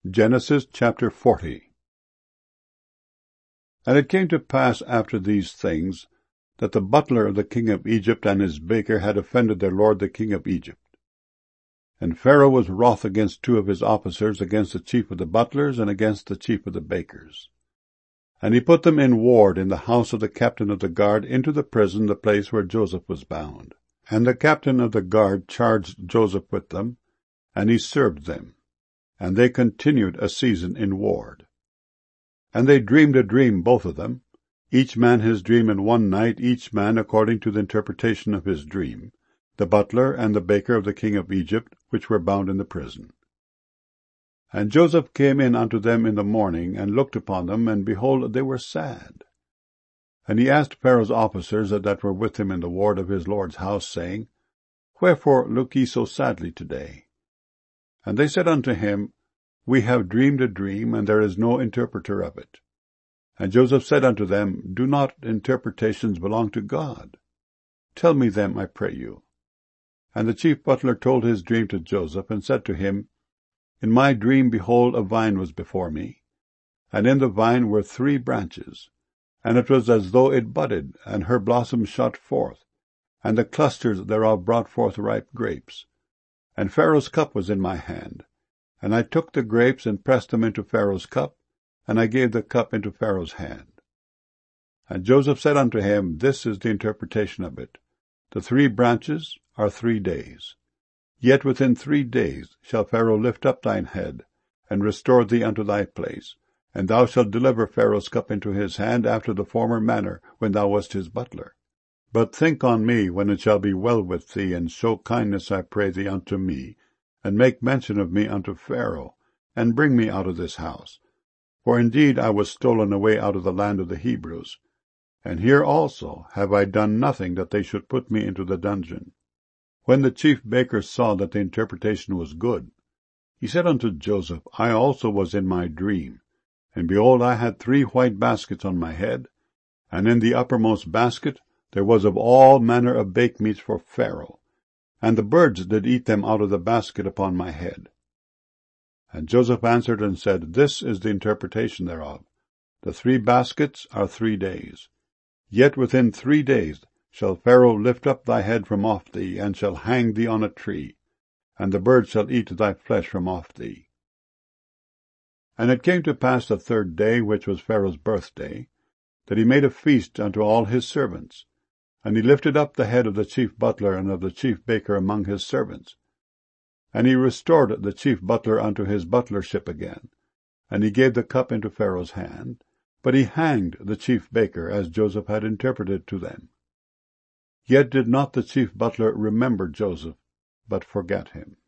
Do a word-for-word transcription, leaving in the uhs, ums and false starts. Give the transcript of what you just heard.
Genesis chapter forty. And it came to pass after these things, that the butler of the king of Egypt and his baker had offended their lord the king of Egypt. And Pharaoh was wroth against two of his officers, against the chief of the butlers, and against the chief of the bakers. And he put them in ward in the house of the captain of the guard, into the prison, the place where Joseph was bound. And the captain of the guard charged Joseph with them, and he served them. And they continued a season in ward. And they dreamed a dream, both of them, each man his dream in one night, each man according to the interpretation of his dream, the butler and the baker of the king of Egypt, which were bound in the prison. And Joseph came in unto them in the morning, and looked upon them, and behold, they were sad. And he asked Pharaoh's officers that were with him in the ward of his lord's house, saying, Wherefore look ye so sadly today? And they said unto him, We have dreamed a dream, and there is no interpreter of it. And Joseph said unto them, Do not interpretations belong to God? Tell me them, I pray you. And the chief butler told his dream to Joseph, and said to him, In my dream, behold, a vine was before me, and in the vine were three branches, and it was as though it budded, and her blossoms shot forth, and the clusters thereof brought forth ripe grapes. And Pharaoh's cup was in my hand, and I took the grapes and pressed them into Pharaoh's cup, and I gave the cup into Pharaoh's hand. And Joseph said unto him, This is the interpretation of it. The three branches are three days. Yet within three days shall Pharaoh lift up thine head, and restore thee unto thy place, and thou shalt deliver Pharaoh's cup into his hand after the former manner, when thou wast his butler. But think on me when it shall be well with thee, and show kindness, I pray thee, unto me, and make mention of me unto Pharaoh, and bring me out of this house. For indeed I was stolen away out of the land of the Hebrews, and here also have I done nothing that they should put me into the dungeon. When the chief baker saw that the interpretation was good, he said unto Joseph, I also was in my dream, and behold, I had three white baskets on my head, and in the uppermost basket there was of all manner of baked meats for Pharaoh, and the birds did eat them out of the basket upon my head. And Joseph answered and said, This is the interpretation thereof. The three baskets are three days. Yet within three days shall Pharaoh lift up thy head from off thee, and shall hang thee on a tree, and the birds shall eat thy flesh from off thee. And it came to pass the third day, which was Pharaoh's birthday, that he made a feast unto all his servants. And he lifted up the head of the chief butler and of the chief baker among his servants. And he restored the chief butler unto his butlership again, and he gave the cup into Pharaoh's hand, but he hanged the chief baker, as Joseph had interpreted to them. Yet did not the chief butler remember Joseph, but forgat him.